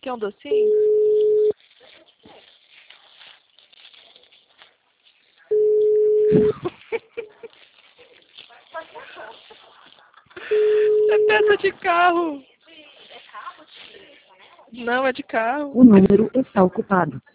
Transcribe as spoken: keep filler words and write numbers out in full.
Quer um docinho? É peça de carro. Não, é de carro. O número está ocupado.